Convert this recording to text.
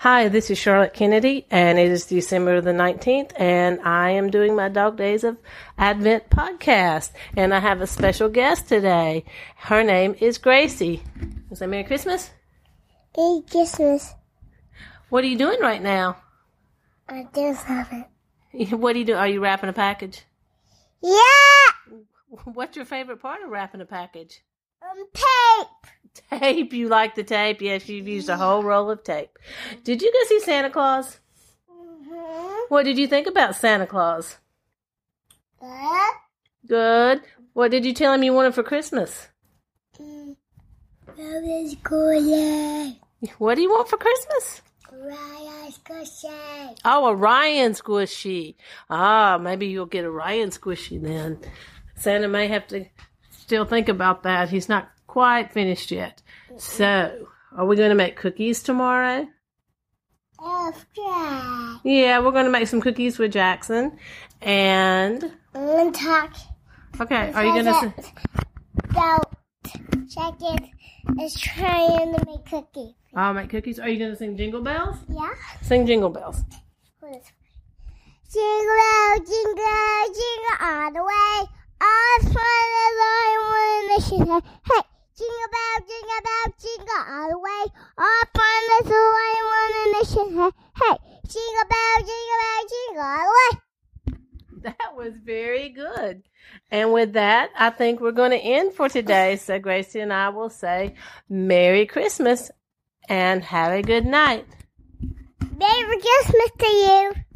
Hi, this is Charlotte Kennedy, and it is December the 19th, and I am doing my Dog Days of Advent podcast, and I have a special guest today. Her name is Gracie. Is that Merry Christmas? Merry Christmas. What are you doing right now? I do something. What are you doing? Are you wrapping a package? Yeah! What's your favorite part of wrapping a package? Tape. Tape. You like the tape? Yes, you've used a whole roll of tape. Did you go see Santa Claus? Mm-hmm. What did you think about Santa Claus? Good. Good. What did you tell him you wanted for Christmas? That is good. What do you want for Christmas? Ryan squishy. Oh, a Ryan squishy. Maybe you'll get a Ryan squishy then. Santa may have to still think about that. He's not quite finished yet. So, are we going to make cookies tomorrow? Yeah, we're going to make some cookies with Jackson. And I'm going to talk. Okay, are you going to About Jacket is trying to make cookies. I'll make cookies. Are you going to sing Jingle Bells? Yeah. Sing Jingle Bells. Jingle bell, jingle, jingle all the way. All fun and one nation. Hey, jingle bell, jingle all the way. All fun is one nation. Hey, jingle bell, jingle all the way. That was very good. And with that, I think we're going to end for today. So Gracie and I will say Merry Christmas and have a good night. Merry Christmas to you.